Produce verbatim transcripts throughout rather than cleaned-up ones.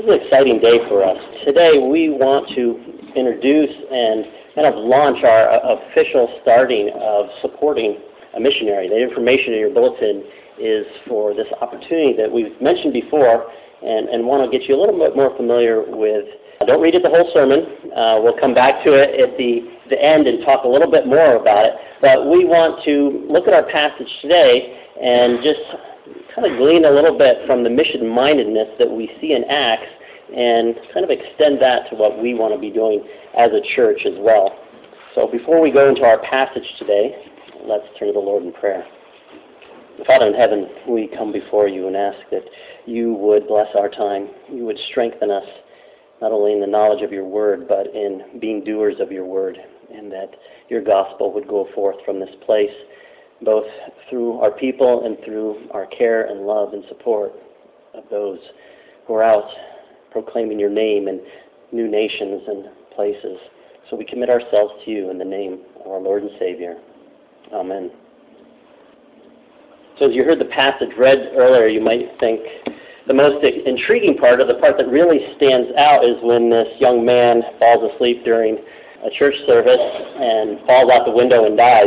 This is an exciting day for us. Today we want to introduce and kind of launch our uh, official starting of supporting a missionary. The information in your bulletin is for this opportunity that we've mentioned before and, and want to get you a little bit more familiar with. Don't read it the whole sermon. Uh, we'll come back to it at the, the end and talk a little bit more about it. But we want to look at our passage today and just kind of glean a little bit from the mission-mindedness that we see in Acts and kind of extend that to what we want to be doing as a church as well. So before we go into our passage today, let's turn to the Lord in prayer. Father in heaven, we come before you and ask that you would bless our time. You would strengthen us, not only in the knowledge of your word, but in being doers of your word, and that your gospel would go forth from this place, both through our people and through our care and love and support of those who are out proclaiming your name in new nations and places. So we commit ourselves to you in the name of our Lord and Savior. Amen. So as you heard the passage read earlier, you might think the most intriguing part, or the part that really stands out, is when this young man falls asleep during a church service and falls out the window and dies.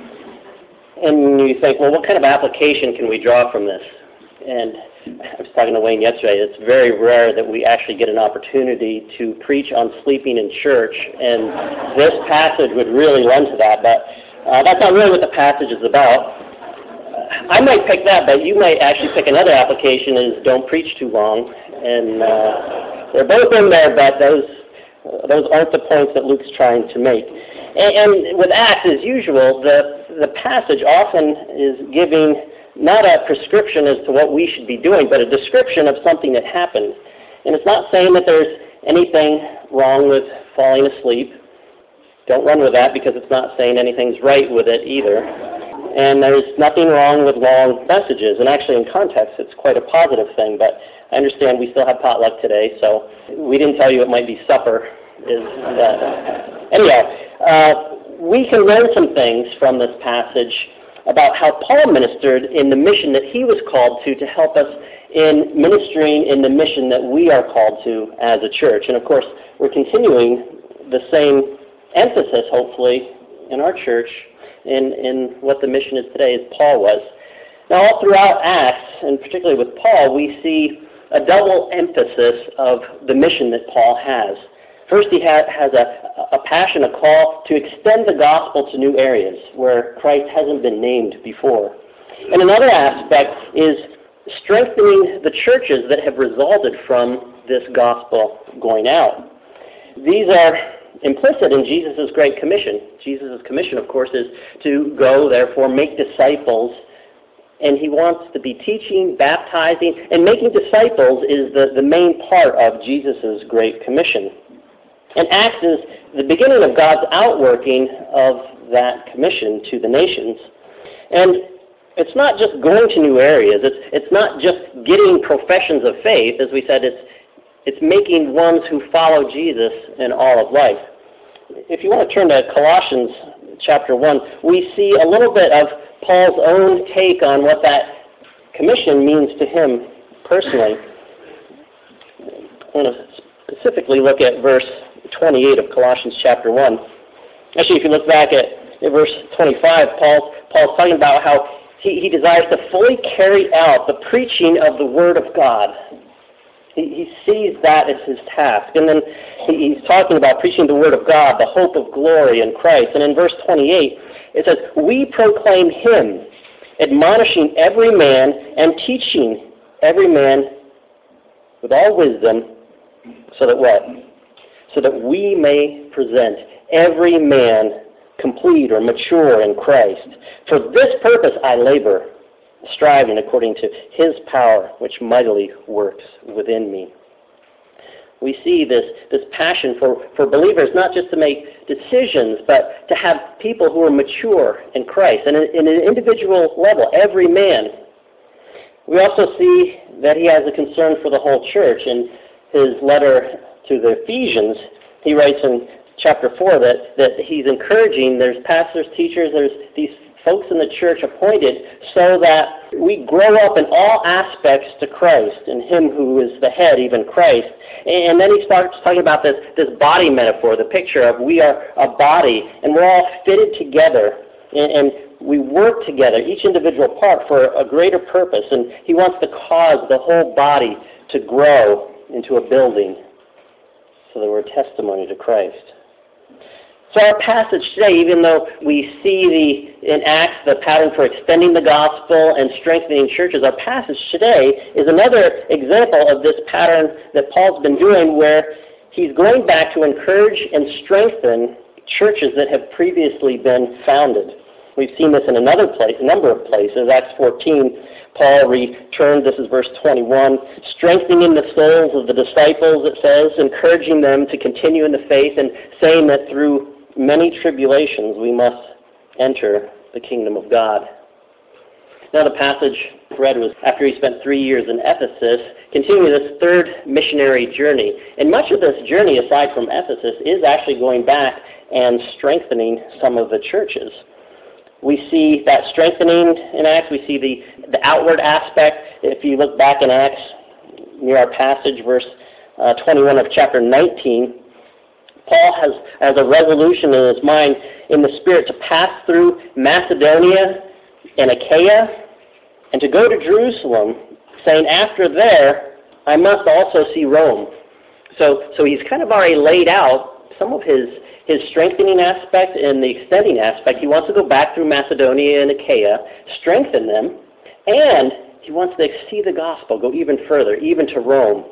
And you think, well, what kind of application can we draw from this? And I was talking to Wayne yesterday. It's very rare that we actually get an opportunity to preach on sleeping in church, and this passage would really lend to that. But uh, that's not really what the passage is about. I might pick that, but you might actually pick another application, is don't preach too long. And uh, they're both in there, but those uh, those aren't the points that Luke's trying to make. And, and with Acts, as usual, the the passage often is giving not a prescription as to what we should be doing, but a description of something that happened. And it's not saying that there's anything wrong with falling asleep. Don't run with that, because it's not saying anything's right with it either. And there's nothing wrong with long messages. And actually, in context, it's quite a positive thing. But I understand we still have potluck today, so we didn't tell you it might be supper. Is that. Anyhow, uh, we can learn some things from this passage about how Paul ministered in the mission that he was called to, to help us in ministering in the mission that we are called to as a church. And of course, we're continuing the same emphasis, hopefully, in our church in, in what the mission is today as Paul was. Now, all throughout Acts, and particularly with Paul, we see a double emphasis of the mission that Paul has. First, he ha- has a, a passion, a call to extend the gospel to new areas where Christ hasn't been named before. And another aspect is strengthening the churches that have resulted from this gospel going out. These are implicit in Jesus' Great Commission. Jesus' commission, of course, is to go, therefore, make disciples. And he wants to be teaching, baptizing, and making disciples is the, the main part of Jesus' Great Commission. And Acts is the beginning of God's outworking of that commission to the nations. And it's not just going to new areas. It's, it's not just getting professions of faith. As we said, it's, it's making ones who follow Jesus in all of life. If you want to turn to Colossians chapter one, we see a little bit of Paul's own take on what that commission means to him personally. I want to specifically look at verse twenty-eight of Colossians chapter one. Actually, if you look back at, at verse twenty-five, Paul, Paul's talking about how he, he desires to fully carry out the preaching of the Word of God. He, he sees that as his task. And then he, he's talking about preaching the Word of God, the hope of glory in Christ. And in verse twenty-eight, it says, "We proclaim Him, admonishing every man and teaching every man with all wisdom, so that what? So that we may present every man complete or mature in Christ. For this purpose I labor, striving according to His power, which mightily works within me." We see this, this passion for, for believers, not just to make decisions, but to have people who are mature in Christ. And in, in an individual level, every man. We also see that he has a concern for the whole church. In his letter to the Ephesians, he writes in chapter four that, that he's encouraging, there's pastors, teachers, there's these folks in the church appointed so that we grow up in all aspects to Christ, and him who is the head, even Christ. And then he starts talking about this, this body metaphor, the picture of we are a body, and we're all fitted together, and, and we work together, each individual part, for a greater purpose. And he wants to cause the whole body to grow into a building so that we're a testimony to Christ. So our passage today, even though we see the in Acts the pattern for extending the gospel and strengthening churches, our passage today is another example of this pattern that Paul's been doing, where he's going back to encourage and strengthen churches that have previously been founded. We've seen this in another place, a number of places. Acts fourteen, Paul returned, this is verse twenty-one, strengthening the souls of the disciples, it says, encouraging them to continue in the faith, and saying that through many tribulations we must enter the kingdom of God. Now the passage read was after he spent three years in Ephesus, continuing this third missionary journey. And much of this journey, aside from Ephesus, is actually going back and strengthening some of the churches. We see that strengthening in Acts. We see the, the outward aspect. If you look back in Acts, near our passage, verse uh, twenty-one of chapter nineteen, Paul has, has a resolution in his mind, in the Spirit, to pass through Macedonia and Achaia and to go to Jerusalem, saying, after there, I must also see Rome. So, so he's kind of already laid out some of his his strengthening aspect and the extending aspect. He wants to go back through Macedonia and Achaia, strengthen them, and he wants to see the gospel go even further, even to Rome.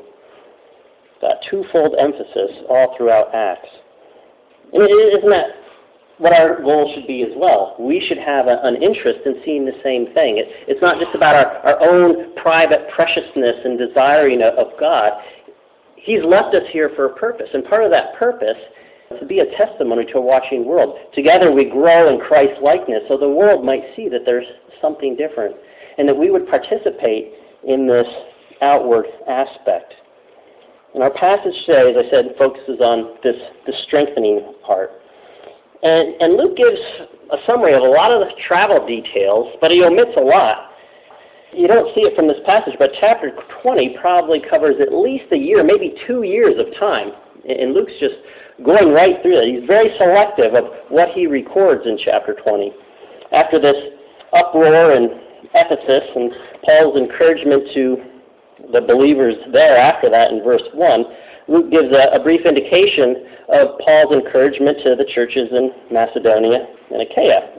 That twofold emphasis all throughout Acts. And isn't that what our goal should be as well? We should have a, an interest in seeing the same thing. It, it's not just about our, our own private preciousness and desiring of, of God. He's left us here for a purpose, and part of that purpose to be a testimony to a watching world. Together we grow in Christ's likeness so the world might see that there's something different and that we would participate in this outward aspect. And our passage today, as I said, focuses on this, this strengthening part. And, and Luke gives a summary of a lot of the travel details, but he omits a lot. You don't see it from this passage, but chapter twenty probably covers at least a year, maybe two years of time. And Luke's just going right through it. He's very selective of what he records in chapter twenty. After this uproar in Ephesus and Paul's encouragement to the believers there after that in verse one, Luke gives a, a brief indication of Paul's encouragement to the churches in Macedonia and Achaia.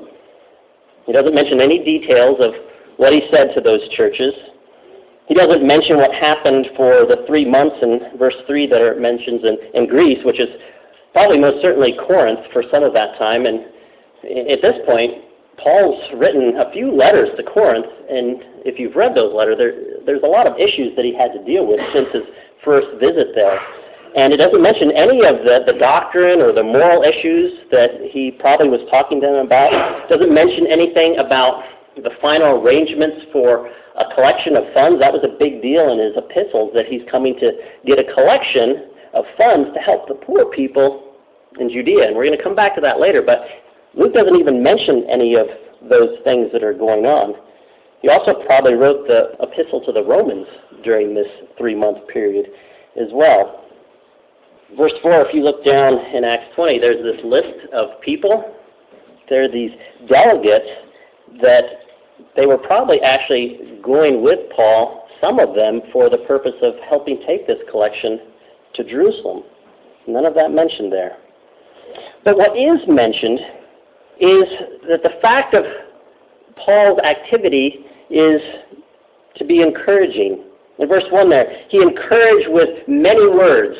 He doesn't mention any details of what he said to those churches. He doesn't mention what happened for the three months in verse three that are mentioned in, in Greece, which is probably most certainly Corinth for some of that time. And at this point, Paul's written a few letters to Corinth, and if you've read those letters, there, there's a lot of issues that he had to deal with since his first visit there. And it doesn't mention any of the, the doctrine or the moral issues that he probably was talking to them about. It doesn't mention anything about the final arrangements for a collection of funds. That was a big deal in his epistles, that he's coming to get a collection of funds to help the poor people in Judea. And we're going to come back to that later, but Luke doesn't even mention any of those things that are going on. He also probably wrote the epistle to the Romans during this three-month period as well. Verse four, if you look down in Acts twenty, there's this list of people. There are these delegates that they were probably actually going with Paul, some of them, for the purpose of helping take this collection to Jerusalem. None of that mentioned there. But what is mentioned is that the fact of Paul's activity is to be encouraging. In verse one there, he encouraged with many words.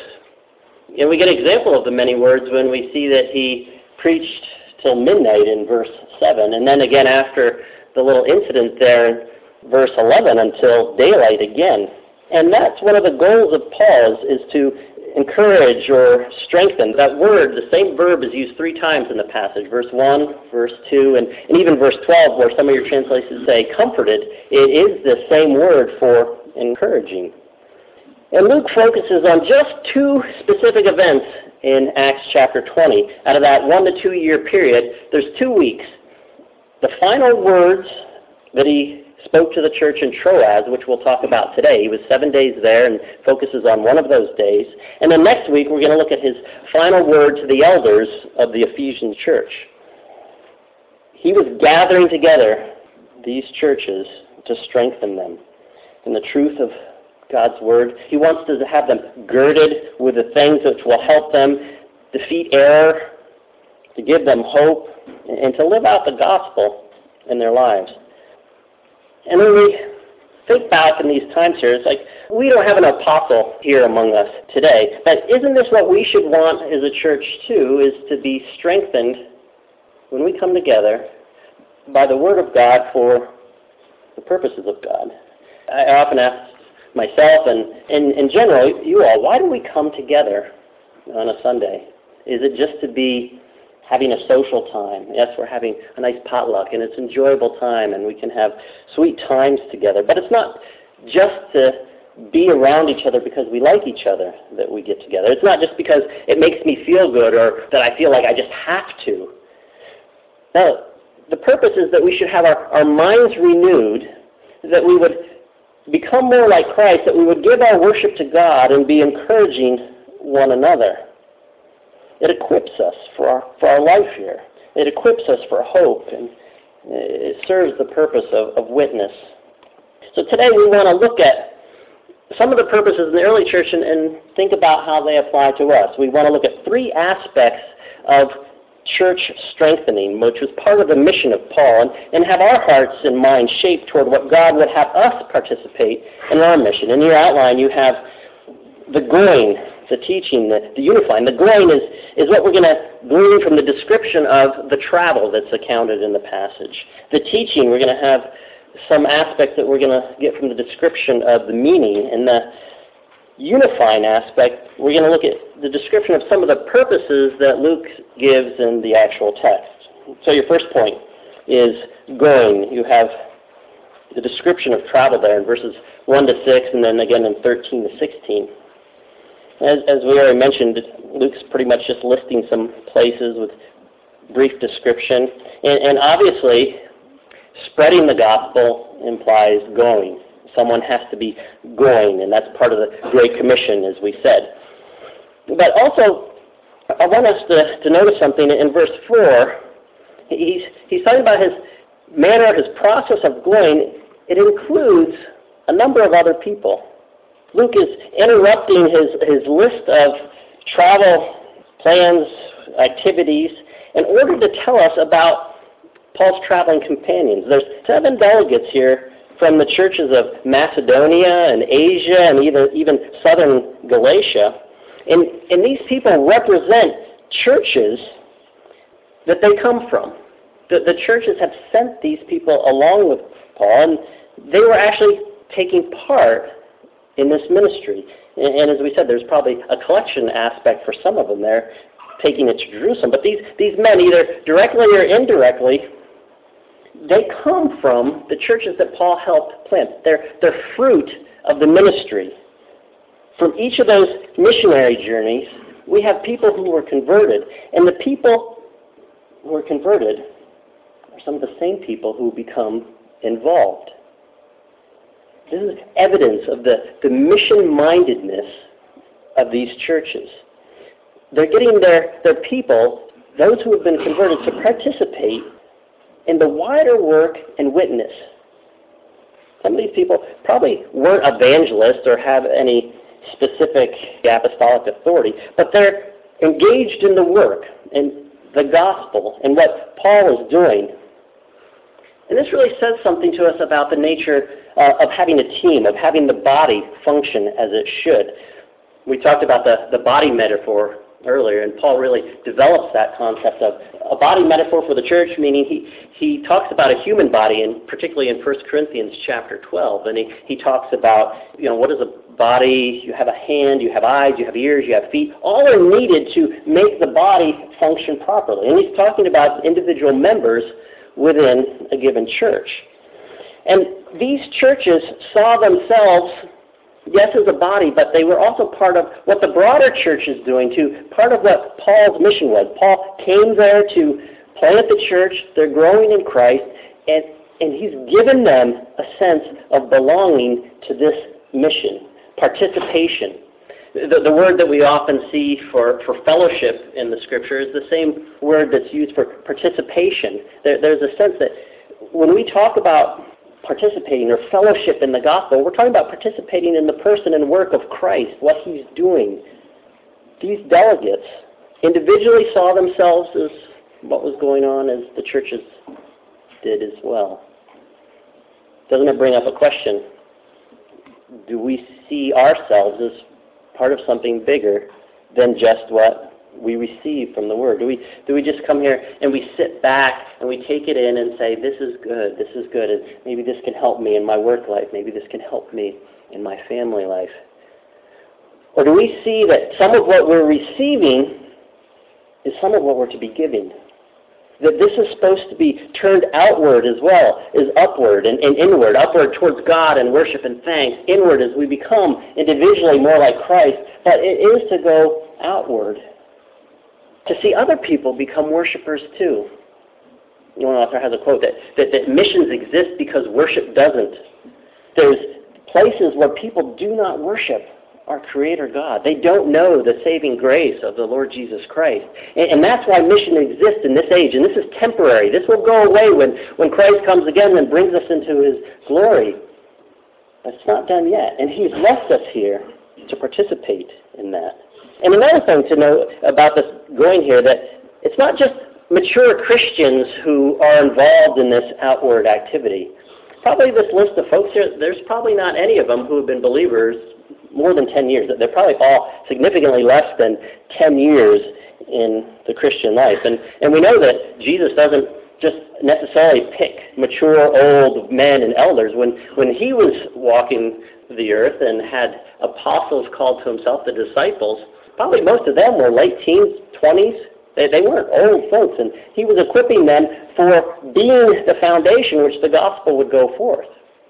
And we get an example of the many words when we see that he preached till midnight in verse seven, and then again after the little incident there in verse eleven until daylight again. And that's one of the goals of Paul's, is to encourage or strengthen. That word, the same verb, is used three times in the passage. Verse one, verse two, and, and even verse twelve, where some of your translations say comforted. It is the same word for encouraging. And Luke focuses on just two specific events in Acts chapter twenty. Out of that one to two year period, there's two weeks. the final words that he spoke to the church in Troas, which we'll talk about today. He was seven days there and focuses on one of those days. And then next week we're going to look at his final word to the elders of the Ephesian church. He was gathering together these churches to strengthen them in the truth of God's word. He wants to have them girded with the things which will help them defeat error, to give them hope, and to live out the gospel in their lives. And when we think back in these times here, it's like we don't have an apostle here among us today, but isn't this what we should want as a church too, is to be strengthened when we come together by the word of God for the purposes of God? I often ask myself and, and in general, you all, why do we come together on a Sunday? Is it just to be having a social time? Yes, we're having a nice potluck, and it's an enjoyable time, and we can have sweet times together. But it's not just to be around each other because we like each other that we get together. It's not just because it makes me feel good or that I feel like I just have to. No, the purpose is that we should have our, our minds renewed, that we would become more like Christ, that we would give our worship to God and be encouraging one another. It equips us for our, for our life here. It equips us for hope, and it serves the purpose of, of witness. So today we want to look at some of the purposes in the early church and, and think about how they apply to us. We want to look at three aspects of church strengthening, which was part of the mission of Paul, and, and have our hearts and minds shaped toward what God would have us participate in our mission. In your outline, you have the going, the teaching, the, the unifying. The going is, is what we're going to glean from the description of the travel that's accounted in the passage. The teaching, we're going to have some aspects that we're going to get from the description of the meaning. And the unifying aspect, we're going to look at the description of some of the purposes that Luke gives in the actual text. So your first point is going. You have the description of travel there in verses one to six, and then again in thirteen to sixteen. As, as we already mentioned, Luke's pretty much just listing some places with brief description. And, and obviously, spreading the gospel implies going. Someone has to be going, and that's part of the Great Commission, as we said. But also, I want us to, to notice something. In verse four, he's, he's talking about his manner, his process of going. It includes a number of other people. Luke is interrupting his, his list of travel plans, activities, in order to tell us about Paul's traveling companions. There's seven delegates here from the churches of Macedonia and Asia and even, even southern Galatia. And, and these people represent churches that they come from. The, the churches have sent these people along with Paul, and they were actually taking part in this ministry. And, and as we said, there's probably a collection aspect for some of them there, taking it to Jerusalem. But these, these men, either directly or indirectly, they come from the churches that Paul helped plant. They're, they're fruit of the ministry. From each of those missionary journeys, we have people who were converted. And the people who are converted are some of the same people who become involved. This is evidence of the, the mission-mindedness of these churches. They're getting their, their people, those who have been converted, to participate in the wider work and witness. Some of these people probably weren't evangelists or have any specific apostolic authority, but they're engaged in the work and the gospel and what Paul is doing. And this really says something to us about the nature uh, of having a team, of having the body function as it should. We talked about the, the body metaphor earlier, and Paul really develops that concept of a body metaphor for the church, meaning he, he talks about a human body, and particularly in First Corinthians chapter twelve, and he, he talks about, you know, what is a body? You have a hand, you have eyes, you have ears, you have feet. All are needed to make the body function properly. And he's talking about individual members within a given church. And these churches saw themselves, yes, as a body, but they were also part of what the broader church is doing too, part of what Paul's mission was. Paul came there to plant the church, they're growing in Christ, and, and he's given them a sense of belonging to this mission, participation. The, the word that we often see for, for fellowship in the Scripture is the same word that's used for participation. There, there's a sense that when we talk about participating or fellowship in the gospel, we're talking about participating in the person and work of Christ, what he's doing. These delegates individually saw themselves as what was going on as the churches did as well. Doesn't it bring up a question? Do we see ourselves as part of something bigger than just what we receive from the Word? Do we do we just come here and we sit back and we take it in and say, this is good, this is good, and maybe this can help me in my work life, maybe this can help me in my family life? Or do we see that some of what we're receiving is some of what we're to be giving? That this is supposed to be turned outward as well as upward and, and inward, upward towards God and worship and thanks, inward as we become individually more like Christ, but it is to go outward, to see other people become worshipers too. One author has a quote that, that, that missions exist because worship doesn't. There's places where people do not worship our Creator God. They don't know the saving grace of the Lord Jesus Christ. And, and that's why mission exists in this age. And this is temporary. This will go away when, when Christ comes again and brings us into his glory. But it's not done yet. And he's left us here to participate in that. And another thing to know about this going here, that it's not just mature Christians who are involved in this outward activity. Probably this list of folks here, there's probably not any of them who have been believers more than ten years. They're probably all significantly less than ten years in the Christian life. And, and we know that Jesus doesn't just necessarily pick mature old men and elders. When, when he was walking the earth and had apostles called to himself, the disciples, probably most of them were late teens, twenties. They, they weren't old folks, and he was equipping them for being the foundation which the gospel would go forth.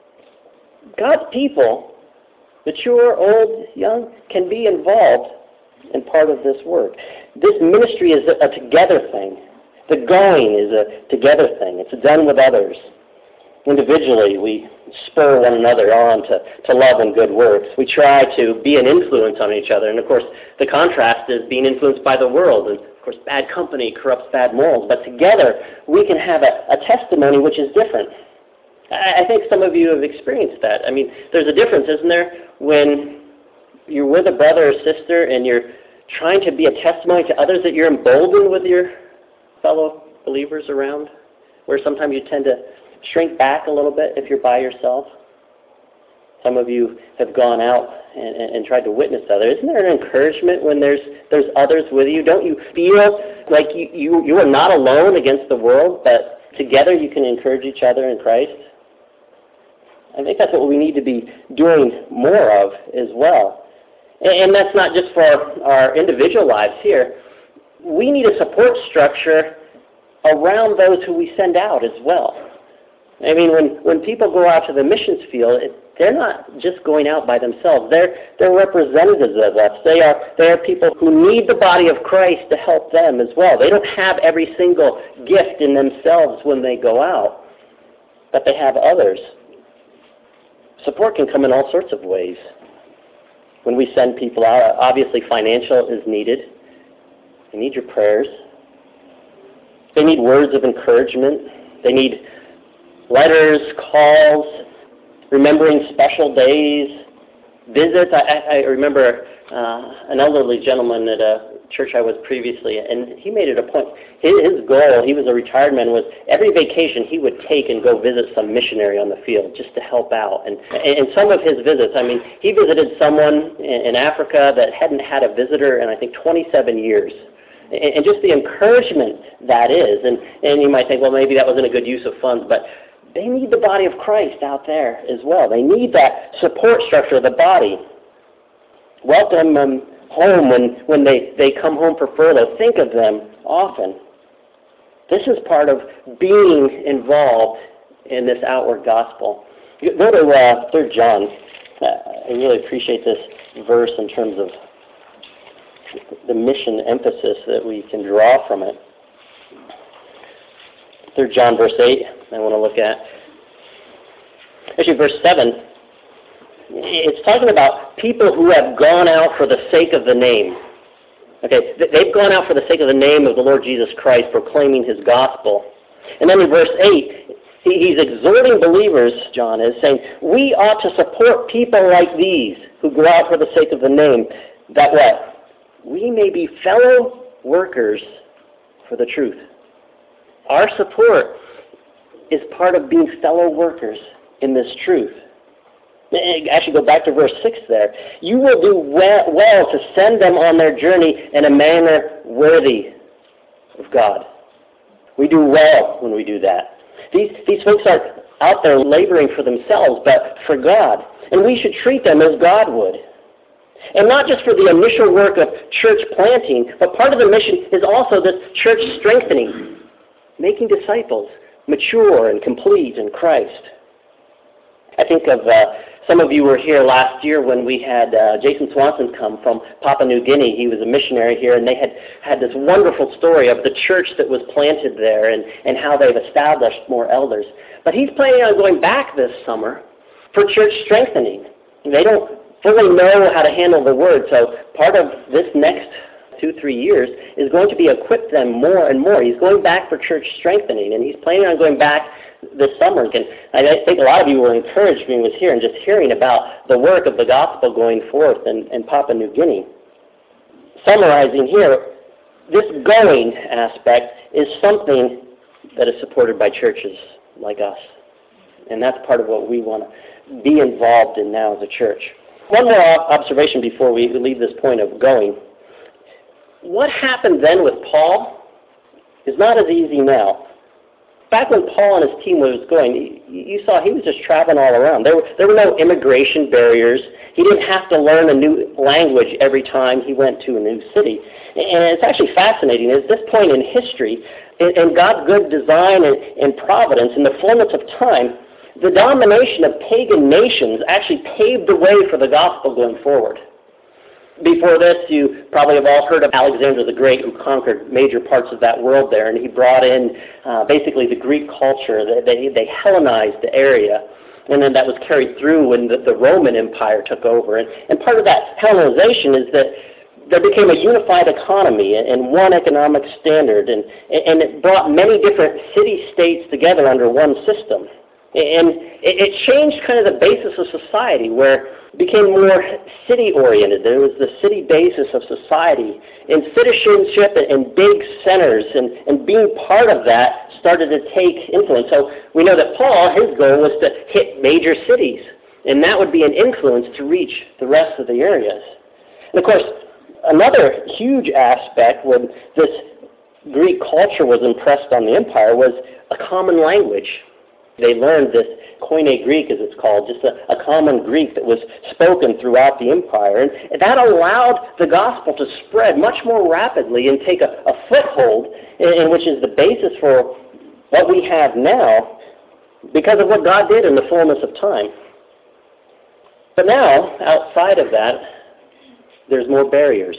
God's people, mature, old, young, can be involved in part of this work. This ministry is a, a together thing. The going is a together thing. It's done with others. Individually, we spur one another on to, to love and good works. We try to be an influence on each other. And of course, the contrast is being influenced by the world. And of course, bad company corrupts bad morals. But together, we can have a, a testimony which is different. I think some of you have experienced that. I mean, there's a difference, isn't there, when you're with a brother or sister and you're trying to be a testimony to others, that you're emboldened with your fellow believers around, where sometimes you tend to shrink back a little bit if you're by yourself. Some of you have gone out and, and, and tried to witness to others. Isn't there an encouragement when there's there's others with you? Don't you feel like you, you, you are not alone against the world, but together you can encourage each other in Christ? I think that's what we need to be doing more of as well. And that's not just for our individual lives here. We need a support structure around those who we send out as well. I mean, when, when people go out to the missions field, it, they're not just going out by themselves. They're, they're representatives of us. They are, they are people who need the body of Christ to help them as well. They don't have every single gift in themselves when they go out, but they have others. Support can come in all sorts of ways. When we send people out, obviously financial is needed. They need your prayers. They need words of encouragement. They need letters, calls, remembering special days, visits. I, I remember uh, an elderly gentleman at a church I was previously, and he made it a point. His, his goal, he was a retired man, was every vacation he would take and go visit some missionary on the field just to help out. And in some of his visits, I mean, he visited someone in, in Africa that hadn't had a visitor in, I think, twenty-seven years. And, and just the encouragement that is. And, and you might think, well, maybe that wasn't a good use of funds, but they need the body of Christ out there as well. They need that support structure of the body. Welcome them home when, when they, they come home for furlough. Think of them often. This is part of being involved in this outward gospel. You go to uh, Third John. Uh, I really appreciate this verse in terms of the mission emphasis that we can draw from it. Third John verse eight, I want to look at. Actually, verse seven, it's talking about people who have gone out for the sake of the name. Okay, they've gone out for the sake of the name of the Lord Jesus Christ, proclaiming his gospel. And then in verse eight, he's exhorting believers, John is, saying, we ought to support people like these who go out for the sake of the name, that what? We may be fellow workers for the truth. Our support is part of being fellow workers in this truth. Actually, go back to verse six there. You will do well, well to send them on their journey in a manner worthy of God. We do well when we do that. These, these folks are out there laboring for themselves, but for God. And we should treat them as God would. And not just for the initial work of church planting, but part of the mission is also this church strengthening, making disciples mature and complete in Christ. I think of uh, some of you were here last year when we had uh, Jason Swanson come from Papua New Guinea. He was a missionary here, and they had had this wonderful story of the church that was planted there and, and how they've established more elders. But he's planning on going back this summer for church strengthening. They don't fully know how to handle the word, so part of this next two, three years is going to be equip them more and more. He's going back for church strengthening, and he's planning on going back this summer. And I think a lot of you were encouraged when he was here and just hearing about the work of the gospel going forth in, in Papua New Guinea. Summarizing here, this going aspect is something that is supported by churches like us. And that's part of what we want to be involved in now as a church. One more observation before we leave this point of going. What happened then with Paul is not as easy now. Back when Paul and his team was going, you saw he was just traveling all around. There were, there were no immigration barriers. He didn't have to learn a new language every time he went to a new city. And it's actually fascinating. At this point in history, in God's good design and, and providence, in the fullness of time, the domination of pagan nations actually paved the way for the gospel going forward. Before this, you probably have all heard of Alexander the Great, who conquered major parts of that world there, and he brought in uh, basically the Greek culture. They, they Hellenized the area, and then that was carried through when the, the Roman Empire took over. And, and part of that Hellenization is that there became a unified economy and one economic standard, and, and it brought many different city-states together under one system. And it, it changed kind of the basis of society, where it became more city-oriented. There was the city basis of society. And citizenship and big centers and, and being part of that started to take influence. So we know that Paul, his goal was to hit major cities. And that would be an influence to reach the rest of the areas. And of course, another huge aspect when this Greek culture was impressed on the empire was a common language. They learned this Koine Greek, as it's called, just a, a common Greek that was spoken throughout the empire. And that allowed the gospel to spread much more rapidly and take a, a foothold, in, in which is the basis for what we have now because of what God did in the fullness of time. But now, outside of that, there's more barriers.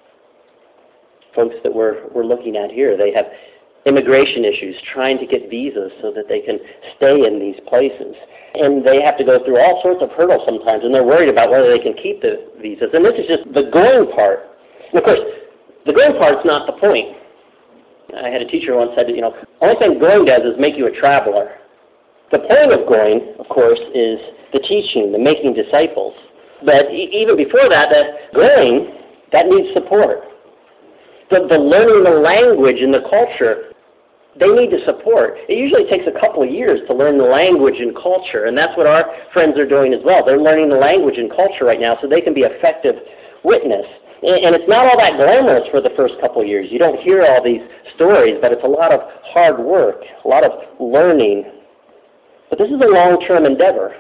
Folks that we're, we're looking at here, they have immigration issues, trying to get visas so that they can stay in these places. And they have to go through all sorts of hurdles sometimes, and they're worried about whether they can keep the visas. And this is just the going part. And of course, the going part's not the point. I had a teacher once said, you know, the only thing going does is make you a traveler. The point of going, of course, is the teaching, the making disciples. But e- even before that, that going, that needs support. The, the learning the language and the culture, they need to support. It usually takes a couple of years to learn the language and culture, and that's what our friends are doing as well. They're learning the language and culture right now so they can be effective witness. And, and it's not all that glamorous for the first couple of years. You don't hear all these stories, but it's a lot of hard work, a lot of learning. But this is a long-term endeavor.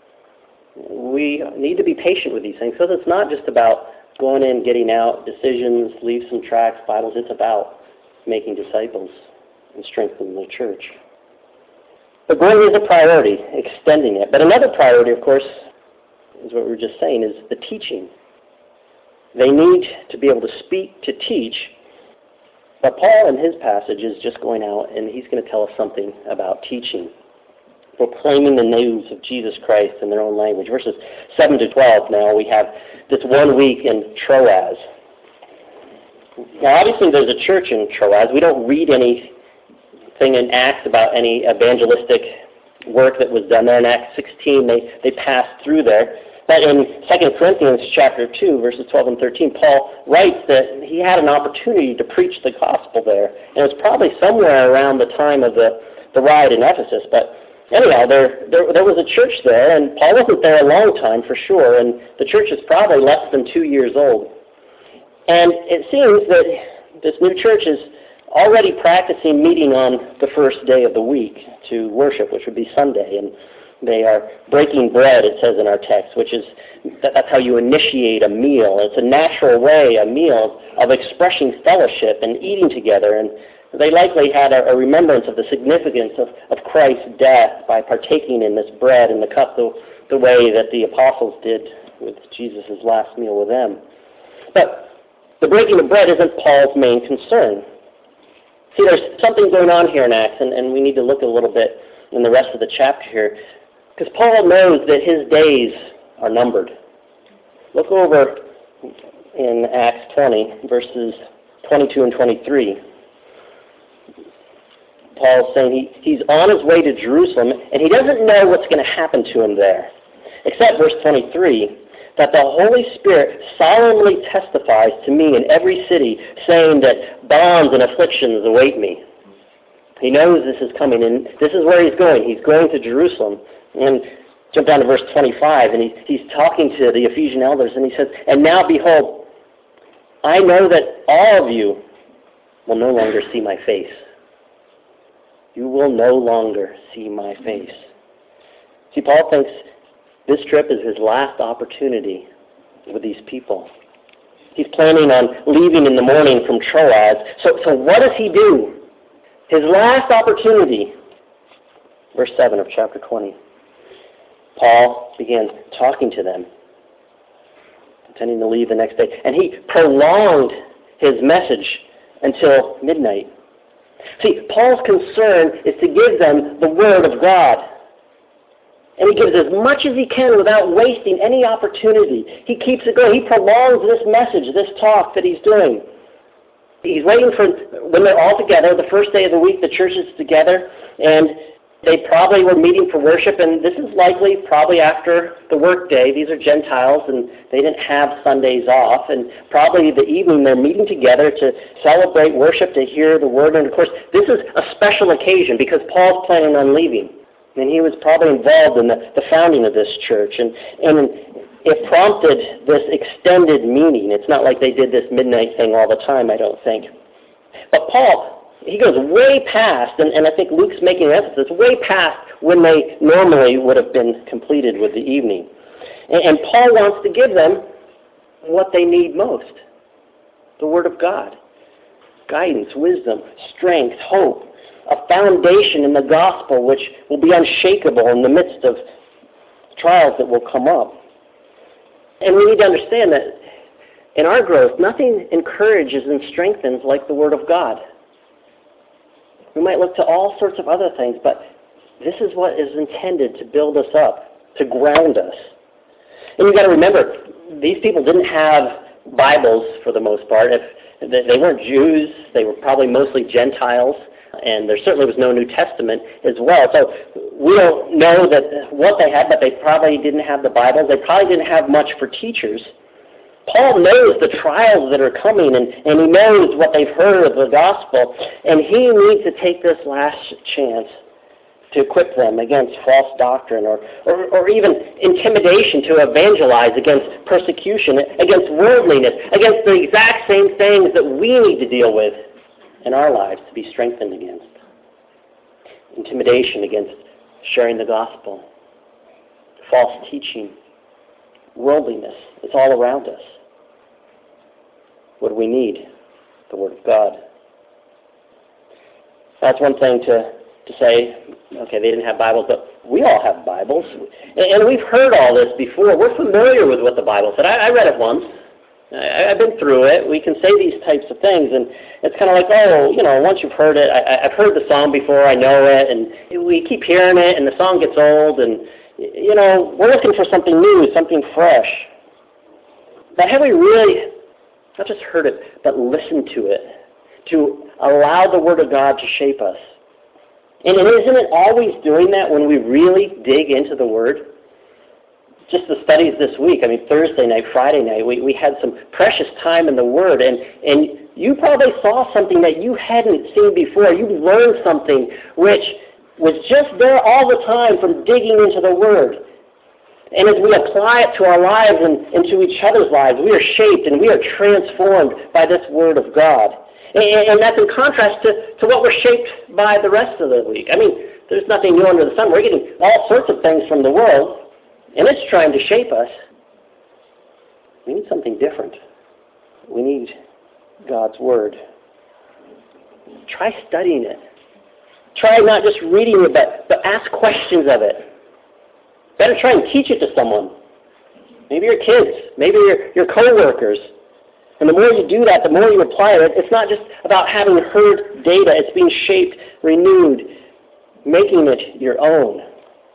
We need to be patient with these things, because it's not just about going in, getting out, decisions, leave some tracts, Bibles. It's about making disciples and strengthening the church. But going is a priority, extending it. But another priority, of course, is what we were just saying, is the teaching. They need to be able to speak, to teach, But Paul in his passage is just going out and he's going to tell us something about teaching, proclaiming the news of Jesus Christ in their own language. Verses seven to twelve now, we have this one week in Troas. Now obviously there's a church in Troas. We don't read anything in Acts about any evangelistic work that was done there. In Acts sixteen, they, they passed through there. But in Second Corinthians chapter two, verses twelve and thirteen, Paul writes that he had an opportunity to preach the gospel there. And it was probably somewhere around the time of the, the riot in Ephesus. But anyhow, there, there there was a church there, and Paul wasn't there a long time for sure, and the church is probably less than two years old. And it seems that this new church is already practicing meeting on the first day of the week to worship, which would be Sunday, and they are breaking bread, it says in our text, which is, that's how you initiate a meal. It's a natural way, a meal, of expressing fellowship and eating together, and they likely had a, a remembrance of the significance of, of Christ's death by partaking in this bread and the cup the, the way that the apostles did with Jesus' last meal with them. But the breaking of bread isn't Paul's main concern. See, there's something going on here in Acts, and, and we need to look a little bit in the rest of the chapter here, because Paul knows that his days are numbered. Look over in Acts twenty, verses twenty-two and twenty-three. Paul's saying he, he's on his way to Jerusalem, and he doesn't know what's going to happen to him there. Except verse twenty-three, that the Holy Spirit solemnly testifies to me in every city, saying that bonds and afflictions await me. He knows this is coming, and this is where he's going. He's going to Jerusalem. And jump down to verse twenty-five, and he, he's talking to the Ephesian elders, and he says, and now behold, I know that all of you will no longer see my face. You will no longer see my face. See, Paul thinks this trip is his last opportunity with these people. He's planning on leaving in the morning from Troas. So, so what does he do? His last opportunity. Verse seven of chapter twenty. Paul began talking to them, intending to leave the next day. And he prolonged his message until midnight. See, Paul's concern is to give them the Word of God. And he gives as much as he can without wasting any opportunity. He keeps it going. He prolongs this message, this talk that he's doing. He's waiting for when they're all together, the first day of the week, the church is together, and they probably were meeting for worship, and this is likely probably after the work day. These are Gentiles, and they didn't have Sundays off, and probably the evening they're meeting together to celebrate worship, to hear the Word. And of course, this is a special occasion because Paul's planning on leaving. And he was probably involved in the, the founding of this church. And, and it prompted this extended meeting. It's not like they did this midnight thing all the time, I don't think. But Paul, he goes way past, and, and I think Luke's making an emphasis, way past when they normally would have been completed with the evening. And, and Paul wants to give them what they need most. The Word of God. Guidance, wisdom, strength, hope. A foundation in the gospel which will be unshakable in the midst of trials that will come up. And we need to understand that in our growth, nothing encourages and strengthens like the Word of God. We might look to all sorts of other things, but this is what is intended to build us up, to ground us. And you've got to remember, these people didn't have Bibles for the most part. If they weren't Jews, they were probably mostly Gentiles. And there certainly was no New Testament as well. So we don't know that what they had, but they probably didn't have the Bibles. They probably didn't have much for teachers. Paul knows the trials that are coming, and, and he knows what they've heard of the gospel. And he needs to take this last chance to equip them against false doctrine or, or, or even intimidation, to evangelize against persecution, against worldliness, against the exact same things that we need to deal with in our lives, to be strengthened against. Intimidation against sharing the gospel. False teaching. Worldliness. It's all around us. What do we need? The Word of God. That's one thing to, to say, okay, they didn't have Bibles, but we all have Bibles. And, and we've heard all this before. We're familiar with what the Bible said. I, I read it once. I, I've been through it. We can say these types of things, and it's kind of like, oh, you know, once you've heard it, I, I've heard the song before, I know it, and we keep hearing it, and the song gets old, and, you know, we're looking for something new, something fresh. But have we really not just heard it, but listened to it, to allow the Word of God to shape us? And isn't it always doing that when we really dig into the Word? Just the studies this week, I mean, Thursday night, Friday night, we, we had some precious time in the Word, and, and you probably saw something that you hadn't seen before. You learned something which was just there all the time from digging into the Word. And as we apply it to our lives and, and to each other's lives, we are shaped and we are transformed by this Word of God. And, and that's in contrast to, to what we're shaped by the rest of the week. I mean, there's nothing new under the sun. We're getting all sorts of things from the world, and it's trying to shape us. We need something different. We need God's Word. Try studying it. Try not just reading it, but, but ask questions of it. Better try and teach it to someone. Maybe your kids, maybe your, your co-workers. And the more you do that, the more you apply it. It's not just about having heard data. It's being shaped, renewed, making it your own.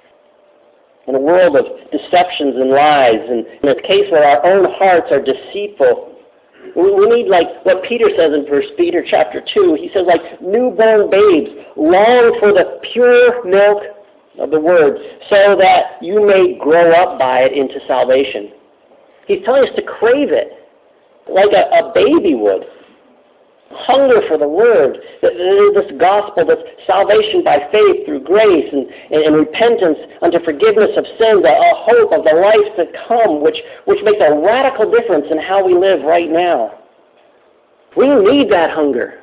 In a world of deceptions and lies, and in a case where our own hearts are deceitful, we, we need, like what Peter says in First Peter chapter two, he says, like newborn babes, long for the pure milk of the Word, so that you may grow up by it into salvation. He's telling us to crave it, like a, a baby would. Hunger for the Word, this gospel, this salvation by faith through grace and, and, and repentance unto forgiveness of sins, a, a hope of the life to come, which, which makes a radical difference in how we live right now. We need that hunger.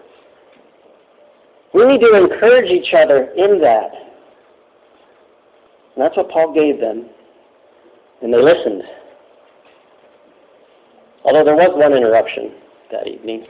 We need to encourage each other in that. And that's what Paul gave them. And they listened. Although there was one interruption that evening.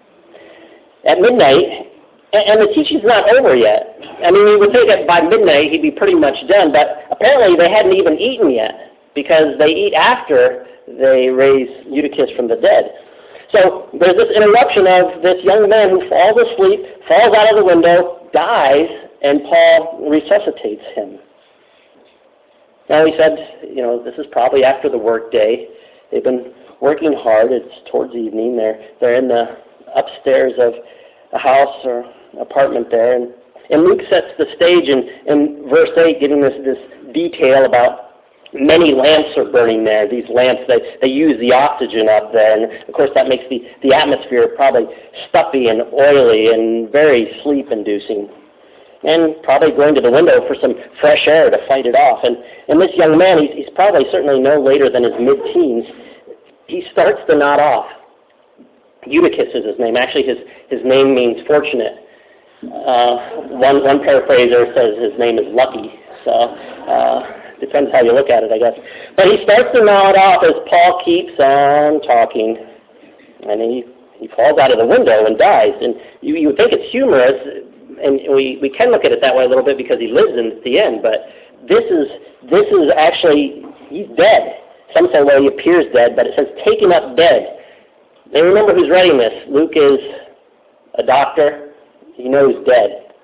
At midnight, and the teaching's not over yet. I mean, you would think that by midnight he'd be pretty much done, but apparently they hadn't even eaten yet, because they eat after they raise Eutychus from the dead. So there's this interruption of this young man who falls asleep, falls out of the window, dies, and Paul resuscitates him. Now he said, you know, this is probably after the work day. They've been working hard. It's towards evening. They're, they're in the upstairs of a house or apartment there. And, and Luke sets the stage in, in verse eight, giving this, this detail about many lamps are burning there. These lamps, they, they use the oxygen up there. And, of course, that makes the, the atmosphere probably stuffy and oily and very sleep-inducing. And probably going to the window for some fresh air to fight it off. And, and this young man, he's, he's probably certainly no later than his mid-teens. He starts to nod off. Eutychus is his name. Actually, his, his name means fortunate. Uh, one, one paraphraser says his name is lucky. So, uh, depends how you look at it, I guess. But he starts to nod off as Paul keeps on talking. And he, he falls out of the window and dies. And you, you would think it's humorous, and we, we can look at it that way a little bit because he lives in at the end, but this is, this is actually, he's dead. Some say, well, he appears dead, but it says taken up dead. And remember who's writing this. Luke is a doctor. He knows dead.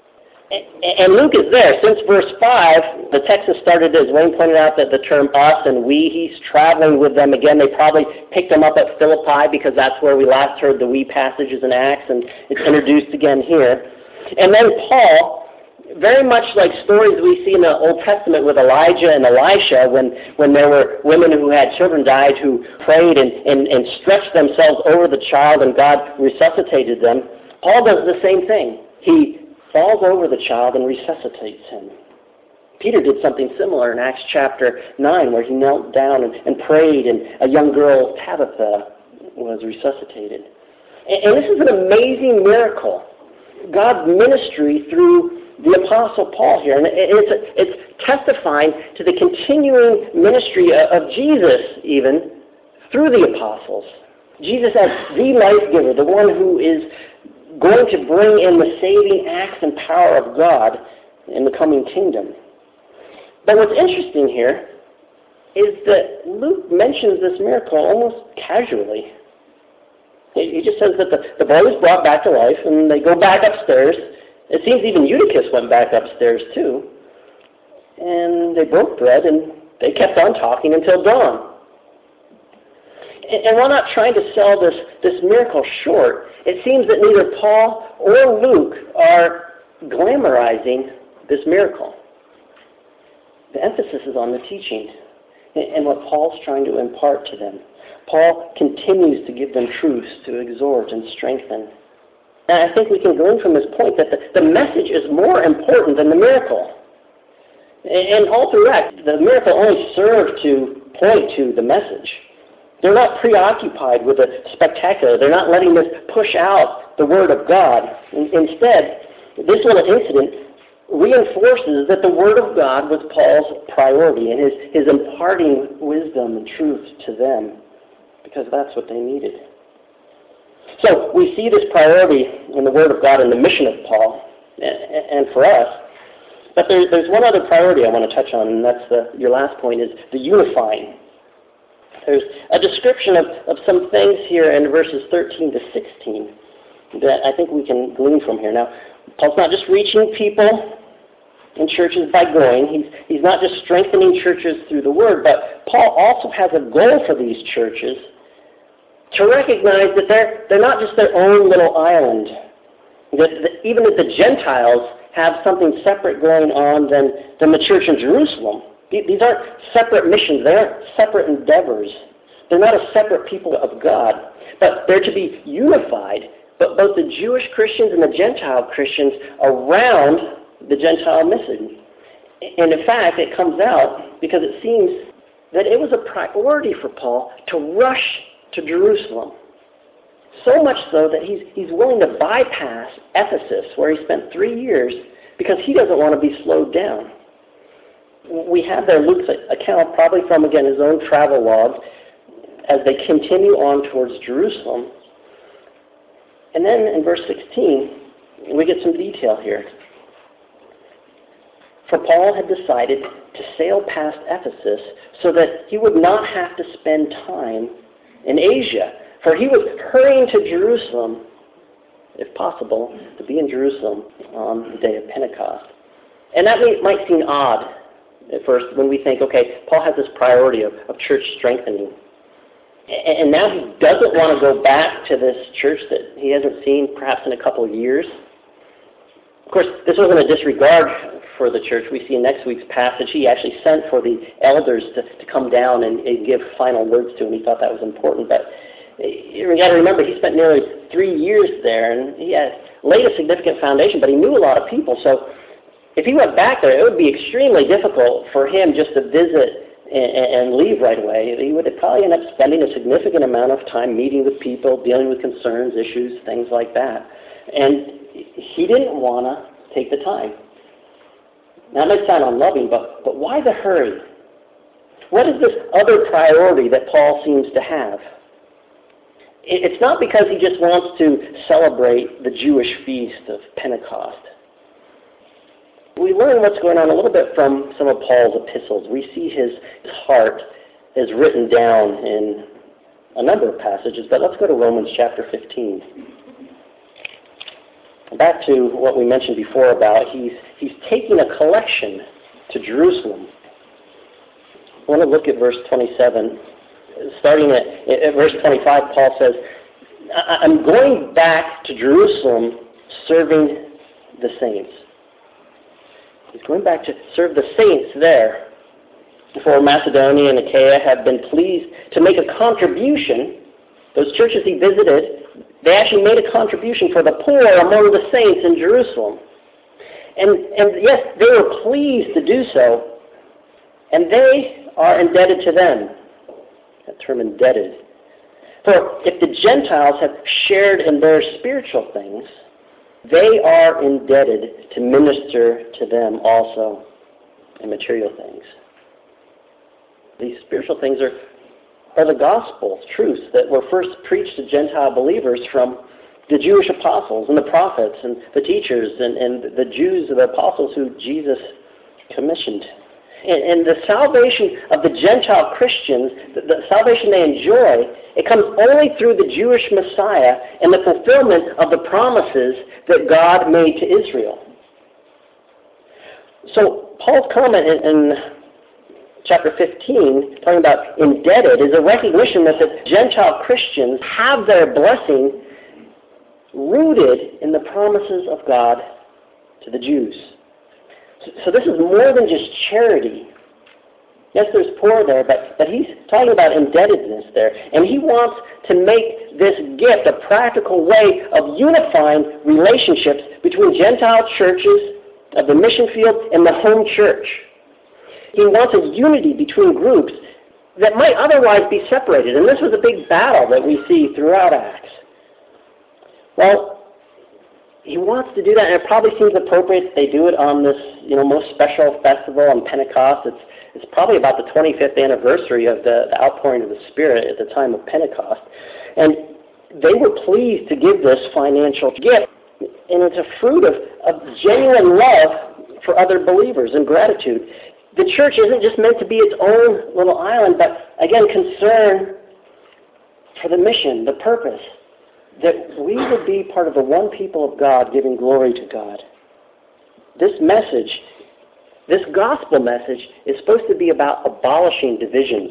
And Luke is there. Since verse five, the text has started, as Wayne pointed out, that the term us and we, he's traveling with them again. They probably picked him up at Philippi because that's where we last heard the we passages in Acts, and it's introduced again here. And then Paul, very much like stories we see in the Old Testament with Elijah and Elisha, when, when there were women who had children died who prayed and, and, and stretched themselves over the child and God resuscitated them, Paul does the same thing. He falls over the child and resuscitates him. Peter did something similar in Acts chapter nine, where he knelt down and, and prayed, and a young girl, Tabitha, was resuscitated. And, and this is an amazing miracle. God's ministry through the Apostle Paul here. And it's, it's testifying to the continuing ministry of Jesus, even, through the apostles. Jesus as the life giver, the one who is going to bring in the saving acts and power of God in the coming kingdom. But what's interesting here is that Luke mentions this miracle almost casually. He just says that the, the boy was brought back to life, and they go back upstairs. It seems even Eutychus went back upstairs too. And they broke bread, and they kept on talking until dawn. And, and while not trying to sell this, this miracle short, it seems that neither Paul or Luke are glamorizing this miracle. The emphasis is on the teaching and what Paul's trying to impart to them. Paul continues to give them truths to exhort and strengthen. And I think we can glean from this point that the, the message is more important than the miracle. And all throughout, the miracle only served to point to the message. They're not preoccupied with the spectacular. They're not letting this push out the Word of God. Instead, this little incident reinforces that the Word of God was Paul's priority and his, his imparting wisdom and truth to them, because that's what they needed. So we see this priority in the Word of God and the mission of Paul, and for us. But there, there's one other priority I want to touch on, and that's the, your last point, is the unifying. There's a description of, of some things here in verses thirteen to sixteen that I think we can glean from here. Now, Paul's not just reaching people in churches by going. He's, he's not just strengthening churches through the Word, but Paul also has a goal for these churches to recognize that they're, they're not just their own little island. That, that even that the Gentiles have something separate going on than, than the church in Jerusalem. These aren't separate missions. They aren't separate endeavors. They're not a separate people of God. But they're to be unified, but both the Jewish Christians and the Gentile Christians around the Gentile mission. And in fact, it comes out because it seems that it was a priority for Paul to rush to Jerusalem. So much so that he's, he's willing to bypass Ephesus, where he spent three years, because he doesn't want to be slowed down. We have there Luke's account, probably from, again, his own travel log, as they continue on towards Jerusalem. And then in verse sixteen, we get some detail here. For Paul had decided to sail past Ephesus so that he would not have to spend time in Asia. For he was hurrying to Jerusalem, if possible, to be in Jerusalem on the day of Pentecost. And that may, might seem odd at first when we think, okay, Paul has this priority of, of church strengthening. And now he doesn't want to go back to this church that he hasn't seen perhaps in a couple of years. Of course, this wasn't a disregard for the church. We see in next week's passage, he actually sent for the elders to, to come down and, and give final words to him. He thought that was important. But you've got to remember, he spent nearly three years there, and he had laid a significant foundation, but he knew a lot of people. So if he went back there, it would be extremely difficult for him just to visit and, and leave right away. He would probably end up spending a significant amount of time meeting with people, dealing with concerns, issues, things like that. And he didn't want to take the time. Now, it might sound unloving, but, but why the hurry? What is this other priority that Paul seems to have? It's not because he just wants to celebrate the Jewish feast of Pentecost. We learn what's going on a little bit from some of Paul's epistles. We see his, his heart is written down in a number of passages, but let's go to Romans chapter fifteen. Back to what we mentioned before about he's, he's taking a collection to Jerusalem. I want to look at verse twenty-seven. Starting at, at verse twenty-five, Paul says, I'm going back to Jerusalem serving the saints. He's going back to serve the saints there. For Macedonia and Achaia have been pleased to make a contribution. Those churches he visited, they actually made a contribution for the poor among the saints in Jerusalem. And, and yes, they were pleased to do so. And they are indebted to them. That term, indebted. For if the Gentiles have shared in their spiritual things, they are indebted to minister to them also in material things. These spiritual things are, are the gospel truths that were first preached to Gentile believers from the Jewish apostles and the prophets and the teachers and, and the Jews, the apostles who Jesus commissioned. And, and the salvation of the Gentile Christians, the, the salvation they enjoy, it comes only through the Jewish Messiah and the fulfillment of the promises that God made to Israel. So Paul's comment in, in chapter fifteen, talking about indebted, is a recognition that the Gentile Christians have their blessing rooted in the promises of God to the Jews. So this is more than just charity. Yes, there's poor there, but, but he's talking about indebtedness there. And he wants to make this gift a practical way of unifying relationships between Gentile churches of the mission field and the home church. He wants a unity between groups that might otherwise be separated. And this was a big battle that we see throughout Acts. Well, he wants to do that, and it probably seems appropriate that they do it on this, you know, most special festival on Pentecost. It's it's probably about the twenty-fifth anniversary of the, the outpouring of the Spirit at the time of Pentecost. And they were pleased to give this financial gift, and it's a fruit of, of genuine love for other believers and gratitude. The church isn't just meant to be its own little island, but, again, concern for the mission, the purpose, that we would be part of the one people of God giving glory to God. This message, this gospel message, is supposed to be about abolishing divisions.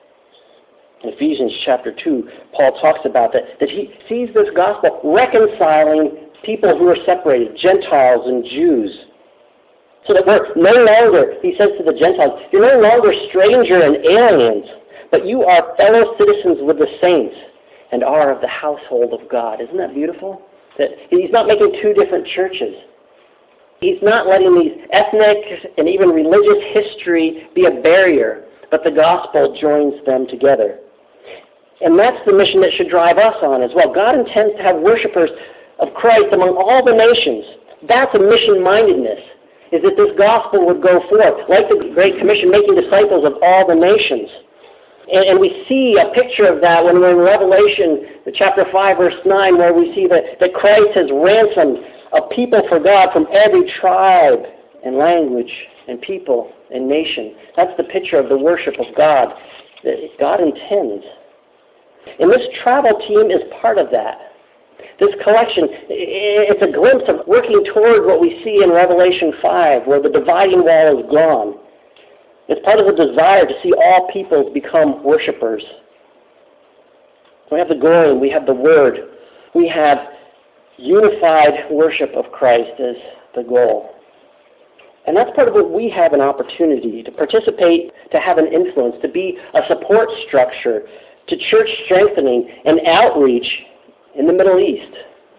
In Ephesians chapter two, Paul talks about that, that he sees this gospel reconciling people who are separated, Gentiles and Jews. So that we're no longer, he says to the Gentiles, you're no longer stranger and aliens, but you are fellow citizens with the saints and are of the household of God. Isn't that beautiful? That he's not making two different churches. He's not letting these ethnic and even religious history be a barrier, but the gospel joins them together. And that's the mission that should drive us on as well. God intends to have worshipers of Christ among all the nations. That's a mission-mindedness, is that this gospel would go forth, like the Great Commission, making disciples of all the nations. And we see a picture of that when we're in Revelation chapter five, verse nine, where we see that, that Christ has ransomed a people for God from every tribe and language and people and nation. That's the picture of the worship of God that God intends. And this travel team is part of that. This collection, it's a glimpse of working toward what we see in Revelation five, where the dividing wall is gone. It's part of the desire to see all peoples become worshipers. We have the goal, we have the word. We have unified worship of Christ as the goal. And that's part of what we have an opportunity to participate, to have an influence, to be a support structure to church strengthening and outreach in the Middle East.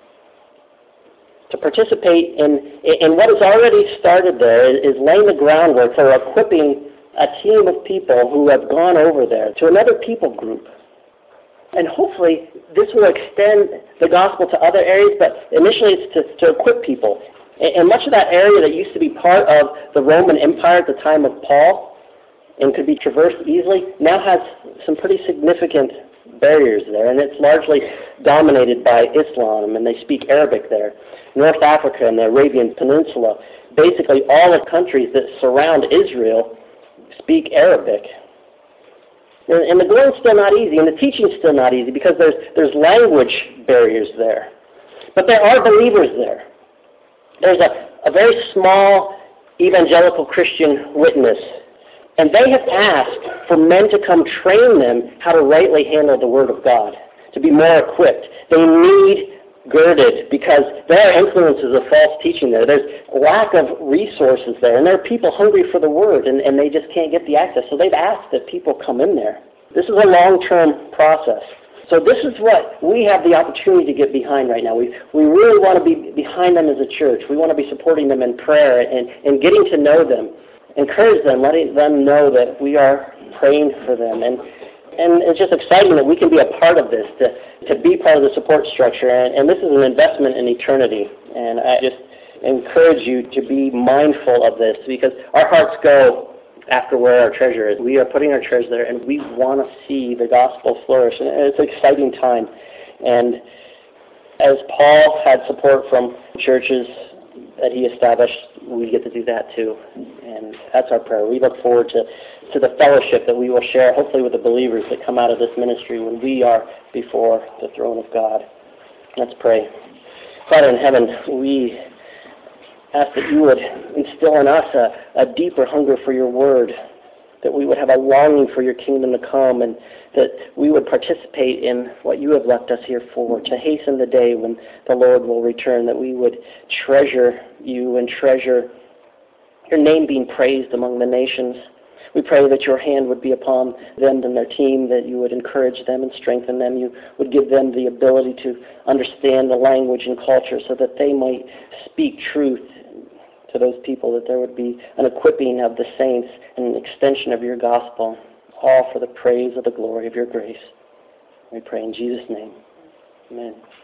To participate in, in what has already started there is laying the groundwork for equipping a team of people who have gone over there to another people group. And hopefully this will extend the gospel to other areas, but initially it's to, to equip people. And, and much of that area that used to be part of the Roman Empire at the time of Paul and could be traversed easily now has some pretty significant barriers there, and it's largely dominated by Islam, and they speak Arabic there. North Africa and the Arabian Peninsula, basically all the countries that surround Israel speak Arabic. And, and the going's still not easy, and the teaching's still not easy because there's there's language barriers there. But there are believers there. There's a, a very small evangelical Christian witness, and they have asked for men to come train them how to rightly handle the Word of God, to be more equipped. They need girded because there are influences of false teaching there. There's a lack of resources there, and there are people hungry for the Word, and, and they just can't get the access. So they've asked that people come in there. This is a long-term process. So this is what we have the opportunity to get behind right now. We we really want to be behind them as a church. We want to be supporting them in prayer and, and getting to know them, encourage them, letting them know that we are praying for them. And And it's just exciting that we can be a part of this, to, to be part of the support structure. And, and this is an investment in eternity. And I just encourage you to be mindful of this because our hearts go after where our treasure is. We are putting our treasure there, and we want to see the gospel flourish. And it's an exciting time. And as Paul had support from churches that he established, we get to do that too. And that's our prayer. We look forward to, to the fellowship that we will share, hopefully with the believers that come out of this ministry when we are before the throne of God. Let's pray. Father in heaven, we ask that you would instill in us a, a deeper hunger for your word, that we would have a longing for your kingdom to come, and that we would participate in what you have left us here for, to hasten the day when the Lord will return, that we would treasure you and treasure your name being praised among the nations. We pray that your hand would be upon them and their team, that you would encourage them and strengthen them. You would give them the ability to understand the language and culture so that they might speak truth to those people, that there would be an equipping of the saints and an extension of your gospel, all for the praise of the glory of your grace. We pray in Jesus' name. Amen.